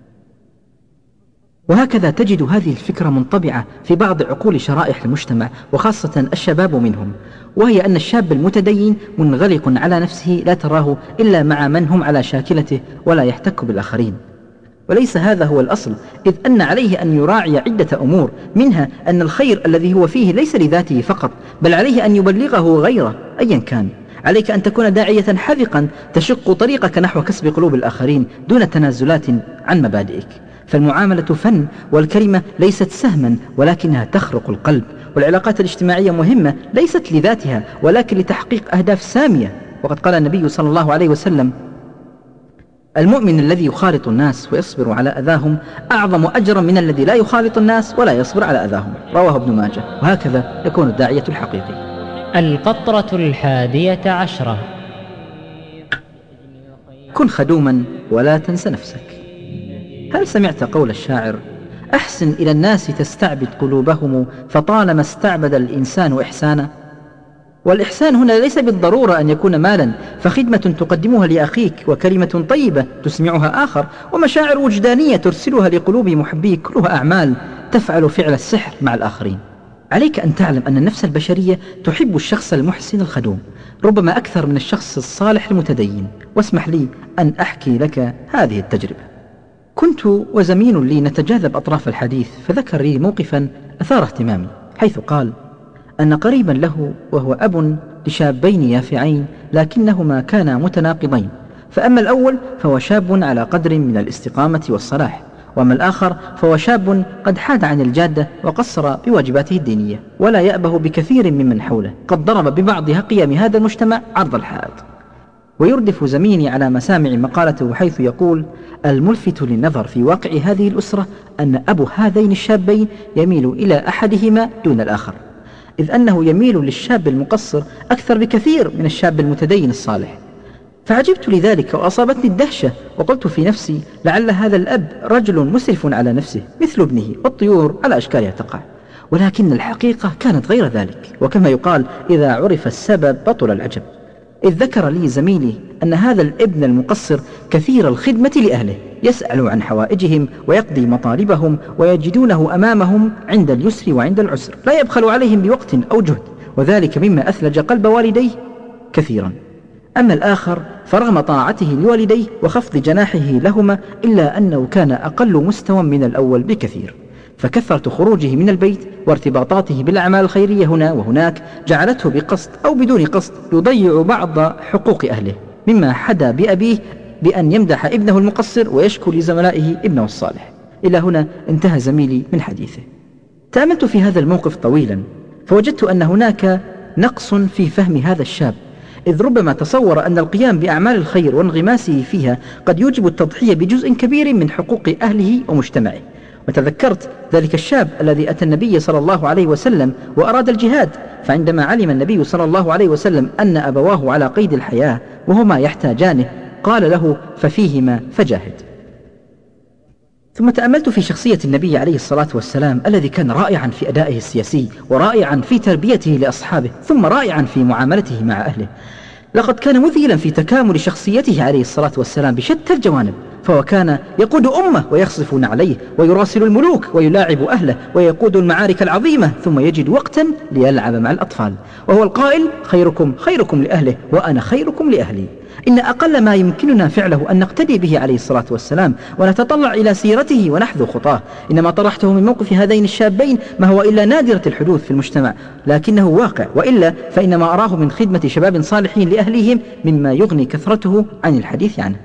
وهكذا تجد هذه الفكرة منطبعة في بعض عقول شرائح المجتمع وخاصة الشباب منهم، وهي أن الشاب المتدين منغلق على نفسه لا تراه إلا مع من هم على شاكلته ولا يحتك بالآخرين. وليس هذا هو الأصل، إذ أن عليه أن يراعي عدة أمور، منها أن الخير الذي هو فيه ليس لذاته فقط، بل عليه أن يبلغه غيره أيا كان. عليك أن تكون داعية حذقا تشق طريقك نحو كسب قلوب الآخرين دون تنازلات عن مبادئك. فالمعاملة فن، والكلمة ليست سهما ولكنها تخرق القلب. والعلاقات الاجتماعية مهمة ليست لذاتها ولكن لتحقيق أهداف سامية. وقد قال النبي صلى الله عليه وسلم: المؤمن الذي يخالط الناس ويصبر على أذاهم أعظم أجرا من الذي لا يخالط الناس ولا يصبر على أذاهم، رواه ابن ماجه. وهكذا يكون الداعية الحقيقي. القطرة 11: كن خدوما ولا تنس نفسك. هل سمعت قول الشاعر: أحسن إلى الناس تستعبد قلوبهم فطالما استعبد الإنسان إحسانا؟ والإحسان هنا ليس بالضرورة أن يكون مالا، فخدمة تقدمها لأخيك وكلمة طيبة تسمعها آخر ومشاعر وجدانية ترسلها لقلوب محبيك كلها أعمال تفعل فعل السحر مع الآخرين. عليك أن تعلم أن النفس البشرية تحب الشخص المحسن الخدوم ربما أكثر من الشخص الصالح المتدين. واسمح لي أن أحكي لك هذه التجربة. كنت وزميل لي نتجاذب أطراف الحديث، فذكر لي موقفا أثار اهتمامي، حيث قال أن قريبا له وهو أب لشابين يافعين لكنهما كانا متناقضين، فأما الأول فهو شاب على قدر من الاستقامة والصلاح، وأما الآخر فهو شاب قد حاد عن الجادة وقصر بواجباته الدينية ولا يأبه بكثير ممن حوله، قد ضرب ببعض قيم هذا المجتمع عرض الحائط. ويردف زميلي على مسامع مقالته حيث يقول: الملفت للنظر في واقع هذه الأسرة أن أبو هذين الشابين يميل إلى أحدهما دون الآخر، إذ أنه يميل للشاب المقصر أكثر بكثير من الشاب المتدين الصالح. فعجبت لذلك وأصابتني الدهشة، وقلت في نفسي: لعل هذا الأب رجل مسرف على نفسه مثل ابنه، والطيور على أشكالها تقع. ولكن الحقيقة كانت غير ذلك، وكما يقال: إذا عرف السبب بطل العجب. إذ ذكر لي زميلي أن هذا الابن المقصر كثير الخدمة لأهله، يسأل عن حوائجهم ويقضي مطالبهم، ويجدونه أمامهم عند اليسر وعند العسر، لا يبخل عليهم بوقت أو جهد، وذلك مما أثلج قلب والديه كثيرا. أما الآخر فرغم طاعته لوالديه وخفض جناحه لهما إلا أنه كان أقل مستوى من الأول بكثير، فكثرة خروجه من البيت وارتباطاته بالأعمال الخيرية هنا وهناك جعلته بقصد أو بدون قصد يضيع بعض حقوق أهله، مما حدا بأبيه بأن يمدح ابنه المقصر ويشكو لزملائه ابنه الصالح. إلى هنا انتهى زميلي من حديثه. تأملت في هذا الموقف طويلا، فوجدت أن هناك نقص في فهم هذا الشاب، إذ ربما تصور أن القيام بأعمال الخير وانغماسه فيها قد يوجب التضحية بجزء كبير من حقوق أهله ومجتمعه. وتذكرت ذلك الشاب الذي أتى النبي صلى الله عليه وسلم وأراد الجهاد، فعندما علم النبي صلى الله عليه وسلم أن أبواه على قيد الحياة وهما يحتاجانه قال له: ففيهما فجاهد. ثم تأملت في شخصية النبي عليه الصلاة والسلام الذي كان رائعا في أدائه السياسي، ورائعا في تربيته لأصحابه، ثم رائعا في معاملته مع أهله. لقد كان مذهلا في تكامل شخصيته عليه الصلاة والسلام بشتى الجوانب، فهو كان يقود أمة ويخصفون عليه، ويراسل الملوك ويلاعب أهله، ويقود المعارك العظيمة، ثم يجد وقتا ليلعب مع الأطفال، وهو القائل: خيركم خيركم لأهله وأنا خيركم لأهلي. إن أقل ما يمكننا فعله أن نقتدي به عليه الصلاة والسلام ونتطلع إلى سيرته ونحذو خطاه. إنما طرحته من موقف هذين الشابين ما هو إلا نادرة الحدوث في المجتمع، لكنه واقع، وإلا فإنما أراه من خدمة شباب صالحين لأهليهم مما يغني كثرته عن الحديث عنه.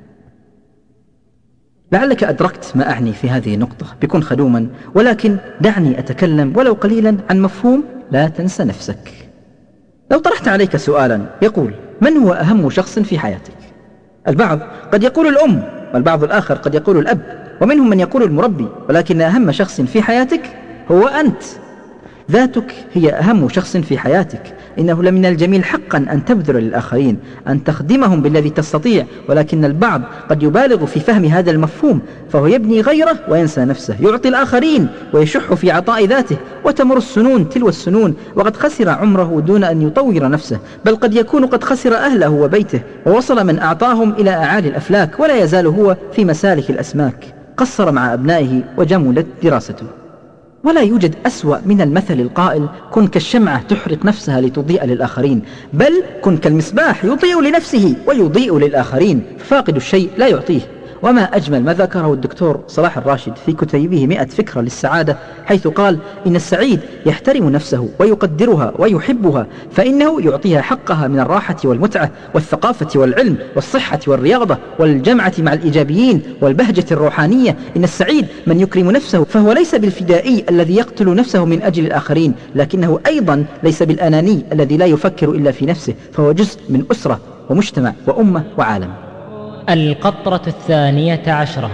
لعلك أدركت ما أعني في هذه النقطة بكن خدوما، ولكن دعني أتكلم ولو قليلا عن مفهوم لا تنسى نفسك. لو طرحت عليك سؤالا يقول: من هو أهم شخص في حياتك؟ البعض قد يقول الأم، والبعض الآخر قد يقول الأب، ومنهم من يقول المربي، ولكن أهم شخص في حياتك هو أنت. ذاتك هي أهم شخص في حياتك. إنه لمن الجميل حقا أن تبذل للآخرين، أن تخدمهم بالذي تستطيع، ولكن البعض قد يبالغ في فهم هذا المفهوم، فهو يبني غيره وينسى نفسه، يعطي الآخرين ويشح في عطاء ذاته، وتمر السنون تلو السنون وقد خسر عمره دون أن يطور نفسه، بل قد يكون قد خسر أهله وبيته، ووصل من أعطاهم إلى أعالي الأفلاك، ولا يزال هو في مسالك الأسماك. قصر مع أبنائه وجملت دراسته. ولا يوجد أسوأ من المثل القائل: كن كالشمعة تحرق نفسها لتضيء للآخرين، بل كن كالمصباح يضيء لنفسه ويضيء للآخرين، ففاقد الشيء لا يعطيه. وما أجمل ما ذكره الدكتور صلاح الراشد في كتيبه 100 فكرة للسعادة، حيث قال: إن السعيد يحترم نفسه ويقدرها ويحبها، فإنه يعطيها حقها من الراحة والمتعة والثقافة والعلم والصحة والرياضة والجمعة مع الإيجابيين والبهجة الروحانية. إن السعيد من يكرم نفسه، فهو ليس بالفدائي الذي يقتل نفسه من أجل الآخرين، لكنه أيضا ليس بالأناني الذي لا يفكر إلا في نفسه، فهو جزء من أسرة ومجتمع وأمة وعالم. القطرة 12.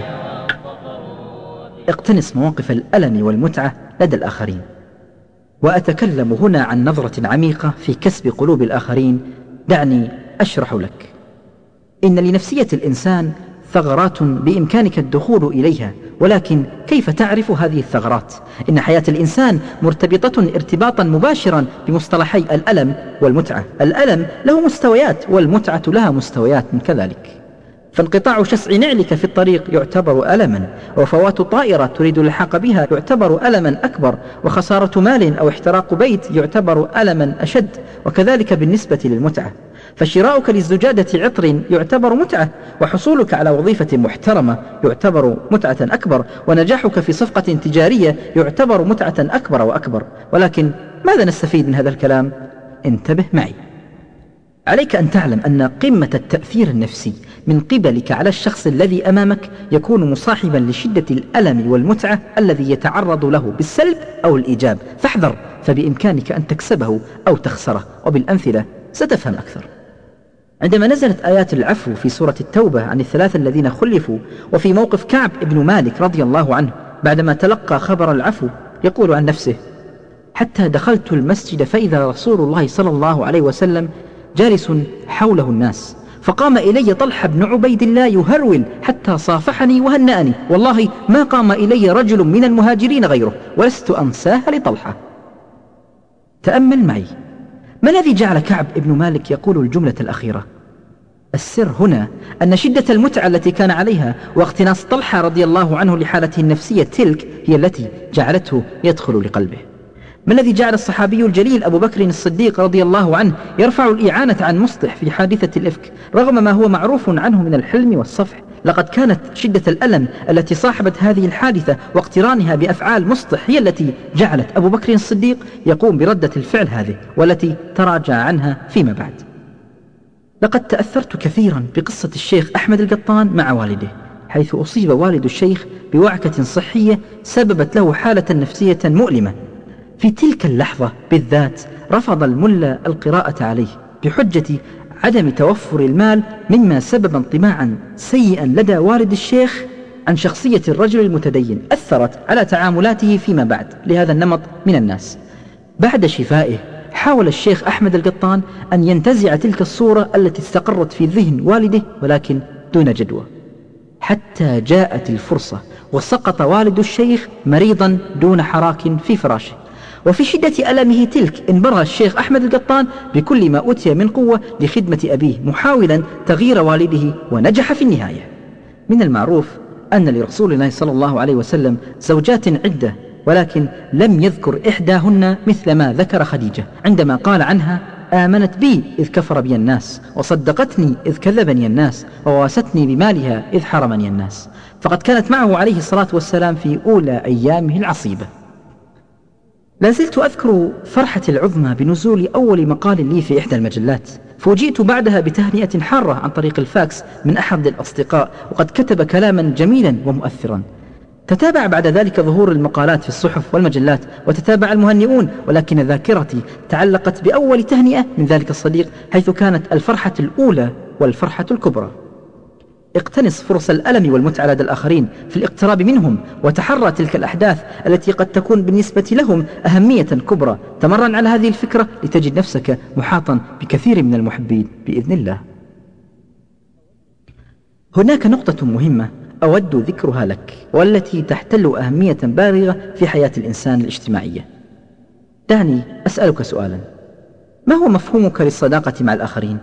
اقتنص مواقف الألم والمتعة لدى الآخرين. وأتكلم هنا عن نظرة عميقة في كسب قلوب الآخرين. دعني أشرح لك. إن لنفسية الإنسان ثغرات بإمكانك الدخول إليها، ولكن كيف تعرف هذه الثغرات؟ إن حياة الإنسان مرتبطة ارتباطا مباشرا بمصطلحي الألم والمتعة. الألم له مستويات، والمتعة لها مستويات من كذلك. فانقطاع شسع نعلك في الطريق يعتبر ألما، وفوات طائرة تريد اللحاق بها يعتبر ألما أكبر، وخسارة مال أو احتراق بيت يعتبر ألما أشد. وكذلك بالنسبة للمتعة، فشراؤك للزجاجة عطر يعتبر متعة، وحصولك على وظيفة محترمة يعتبر متعة أكبر، ونجاحك في صفقة تجارية يعتبر متعة أكبر وأكبر. ولكن ماذا نستفيد من هذا الكلام؟ انتبه معي. عليك أن تعلم أن قمة التأثير النفسي من قبلك على الشخص الذي أمامك يكون مصاحبا لشدة الألم والمتعة الذي يتعرض له بالسلب أو الإيجاب، فاحذر، فبإمكانك أن تكسبه أو تخسره. وبالأمثلة ستفهم أكثر. عندما نزلت آيات العفو في سورة التوبة عن الثلاثة الذين خلفوا، وفي موقف كعب بن مالك رضي الله عنه بعدما تلقى خبر العفو، يقول عن نفسه: حتى دخلت المسجد فإذا رسول الله صلى الله عليه وسلم جالس حوله الناس، فقام إلي طلحة بن عبيد الله يهرول حتى صافحني وهنأني، والله ما قام إلي رجل من المهاجرين غيره، ولست أنساها لطلحة. تأمل معي، ما الذي جعل كعب ابن مالك يقول الجملة الأخيرة؟ السر هنا أن شدة المتعة التي كان عليها واقتناص طلحة رضي الله عنه لحالته النفسية تلك هي التي جعلته يدخل لقلبه. ما الذي جعل الصحابي الجليل أبو بكر الصديق رضي الله عنه يرفع الإعانة عن مصطح في حادثة الإفك رغم ما هو معروف عنه من الحلم والصفح؟ لقد كانت شدة الألم التي صاحبت هذه الحادثة واقترانها بأفعال مصطح هي التي جعلت أبو بكر الصديق يقوم بردة الفعل هذه والتي تراجع عنها فيما بعد. لقد تأثرت كثيرا بقصة الشيخ أحمد القطان مع والده، حيث أصيب والد الشيخ بوعكة صحية سببت له حالة نفسية مؤلمة. في تلك اللحظة بالذات رفض الملا القراءة عليه بحجة عدم توفر المال، مما سبب انطباعا سيئا لدى والد الشيخ عن شخصية الرجل المتدين أثرت على تعاملاته فيما بعد لهذا النمط من الناس. بعد شفائه حاول الشيخ أحمد القطان أن ينتزع تلك الصورة التي استقرت في ذهن والده ولكن دون جدوى، حتى جاءت الفرصة وسقط والد الشيخ مريضا دون حراك في فراشه. وفي شدة ألمه تلك انبرى الشيخ أحمد القطان بكل ما أوتي من قوة لخدمة أبيه محاولا تغيير والده ونجح في النهاية. من المعروف أن لرسول الله صلى الله عليه وسلم زوجات عدة، ولكن لم يذكر إحداهن مثل ما ذكر خديجة عندما قال عنها: آمنت بي إذ كفر بي الناس، وصدقتني إذ كذبني الناس، وواستني بمالها إذ حرمني الناس. فقد كانت معه عليه الصلاة والسلام في أولى أيامه العصيبة. لازلت أذكر فرحتي العظمى بنزول أول مقال لي في إحدى المجلات، فوجئت بعدها بتهنئة حارة عن طريق الفاكس من أحد الأصدقاء، وقد كتب كلاما جميلا ومؤثرا. تتابع بعد ذلك ظهور المقالات في الصحف والمجلات، وتتابع المهنئون، ولكن ذاكرتي تعلقت بأول تهنئة من ذلك الصديق، حيث كانت الفرحة الأولى والفرحة الكبرى. اقتنص فرص الألم والمتعة لدى الآخرين في الاقتراب منهم، وتحرى تلك الأحداث التي قد تكون بالنسبة لهم أهمية كبرى. تمرن على هذه الفكرة لتجد نفسك محاطا بكثير من المحبين بإذن الله. هناك نقطة مهمة أود ذكرها لك، والتي تحتل أهمية بالغة في حياة الإنسان الاجتماعية. دعني أسألك سؤالا: ما هو مفهومك للصداقة مع الآخرين؟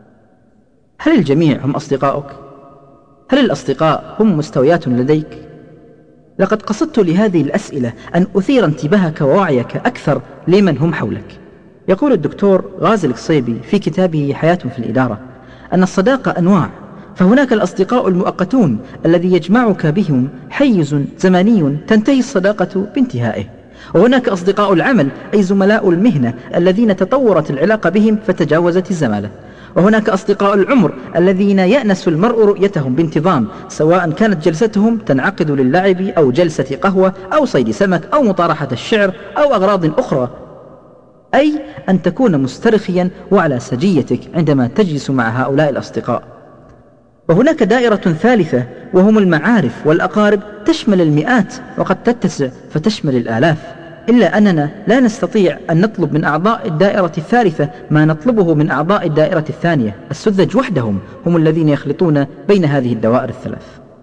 هل الجميع هم أصدقائك؟ هل الأصدقاء هم مستويات لديك؟ لقد قصدت لهذه الأسئلة أن أثير انتباهك ووعيك أكثر لمن هم حولك. يقول الدكتور غازي القصيبي في كتابه حياة في الإدارة أن الصداقة أنواع، فهناك الأصدقاء المؤقتون الذي يجمعك بهم حيز زمني تنتهي الصداقة بانتهائه، وهناك أصدقاء العمل أي زملاء المهنة الذين تطورت العلاقة بهم فتجاوزت الزمالة، وهناك أصدقاء العمر الذين يأنس المرء رؤيتهم بانتظام، سواء كانت جلستهم تنعقد للعب أو جلسة قهوة أو صيد سمك أو مطارحة الشعر أو أغراض أخرى، أي أن تكون مسترخيا وعلى سجيتك عندما تجلس مع هؤلاء الأصدقاء. وهناك دائرة ثالثة وهم المعارف والأقارب، تشمل المئات وقد تتسع فتشمل الآلاف، إلا أننا لا نستطيع أن نطلب من أعضاء الدائرة الثالثة ما نطلبه من أعضاء الدائرة الثانية. السذج وحدهم هم الذين يخلطون بين هذه الدوائر الثلاث.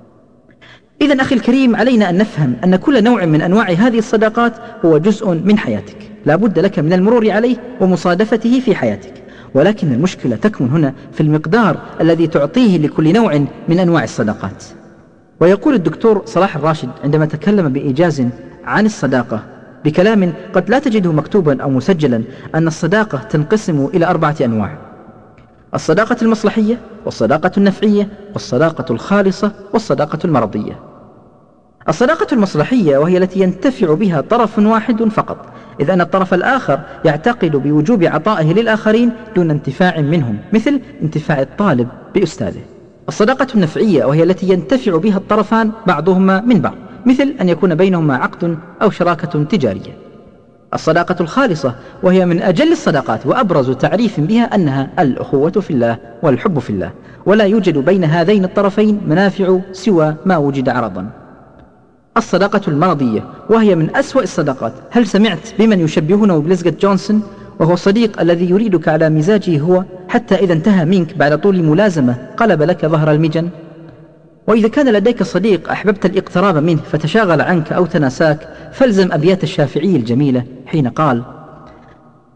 إذن أخي الكريم، علينا أن نفهم أن كل نوع من أنواع هذه الصداقات هو جزء من حياتك، لا بد لك من المرور عليه ومصادفته في حياتك، ولكن المشكلة تكمن هنا في المقدار الذي تعطيه لكل نوع من أنواع الصداقات. ويقول الدكتور صلاح الراشد عندما تكلم بإيجاز عن الصداقة بكلام قد لا تجده مكتوبا أو مسجلا أن الصداقة تنقسم إلى 4 أنواع: الصداقة المصلحية، والصداقة النفعية، والصداقة الخالصة، والصداقة المرضية. الصداقة المصلحية وهي التي ينتفع بها طرف واحد فقط، إذ أن الطرف الآخر يعتقد بوجوب عطائه للآخرين دون انتفاع منهم، مثل انتفاع الطالب بأستاذه. الصداقة النفعية وهي التي ينتفع بها الطرفان بعضهما من بعض، مثل أن يكون بينهما عقد أو شراكة تجارية. الصداقة الخالصة وهي من أجل الصداقات وأبرز تعريف بها أنها الأخوة في الله والحب في الله، ولا يوجد بين هذين الطرفين منافع سوى ما وجد عرضا. الصداقة المرضية وهي من أسوأ الصداقات. هل سمعت بمن يشبهونه بلزقة جونسون، وهو الصديق الذي يريدك على مزاجه هو، حتى إذا انتهى منك بعد طول ملازمة قلب لك ظهر المجن؟ وإذا كان لديك صديق أحببت الاقتراب منه فتشاغل عنك أو تناساك، فالزم أبيات الشافعي الجميلة حين قال: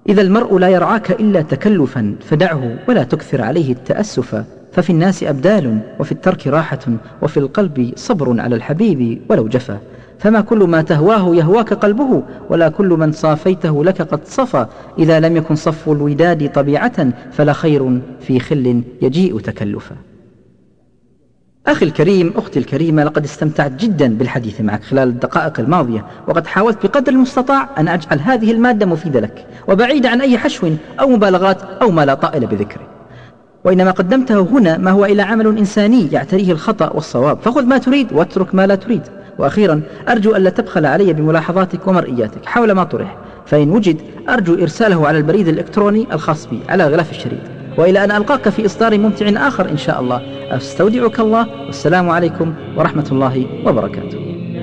إذا المرء لا يرعاك إلا تكلفا فدعه ولا تكثر عليه التأسفا، ففي الناس أبدال وفي الترك راحة وفي القلب صبر على الحبيب ولو جفا. فما كل ما تهواه يهواك قلبه، ولا كل من صافيته لك قد صفى. إذا لم يكن صف الوداد طبيعة فلا خير في خل يجيء تكلفا. أخي الكريم، أختي الكريمة، لقد استمتعت جدا بالحديث معك خلال الدقائق الماضية، وقد حاولت بقدر المستطاع أن أجعل هذه المادة مفيدة لك وبعيدة عن أي حشو أو مبالغات أو ما لا طائل بذكره، وإنما قدمته هنا ما هو إلى عمل إنساني يعتريه الخطأ والصواب، فخذ ما تريد واترك ما لا تريد. وأخيرا أرجو ألا تبخل علي بملاحظاتك ومرئياتك حول ما طرح، فإن وجد أرجو إرساله على البريد الإلكتروني الخاص بي على غلاف الشريط. وإلى أن ألقاك في إصدار ممتع آخر إن شاء الله، أستودعك الله، والسلام عليكم ورحمة الله وبركاته.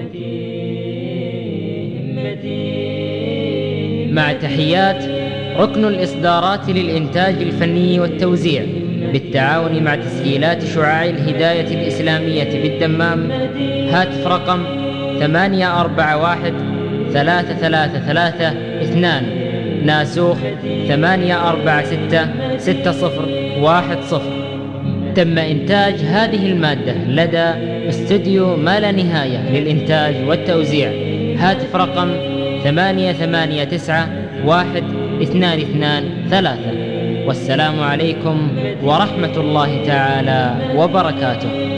مع تحيات ركن الإصدارات للإنتاج الفني والتوزيع بالتعاون مع تسجيلات شعاع الهداية الإسلامية بالدمام. هاتف رقم 841 333 ناسوخ 846 6010. تم إنتاج هذه المادة لدى استوديو ما لا نهاية للإنتاج والتوزيع. هاتف رقم 8891223. والسلام عليكم ورحمة الله تعالى وبركاته.